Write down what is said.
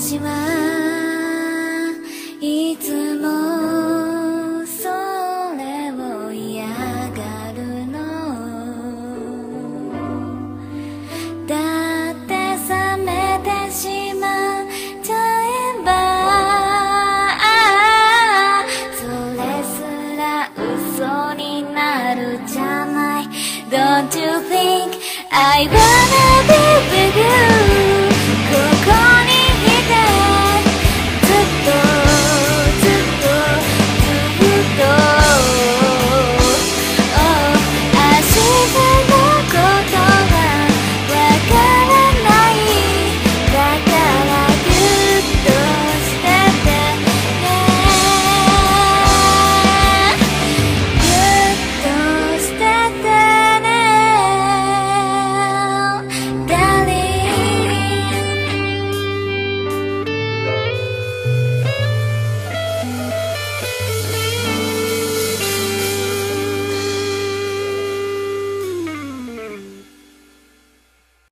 私はいつもそれを嫌がるの。だって冷めてしまっちゃえばそれすら嘘になるじゃない。Don't you think I will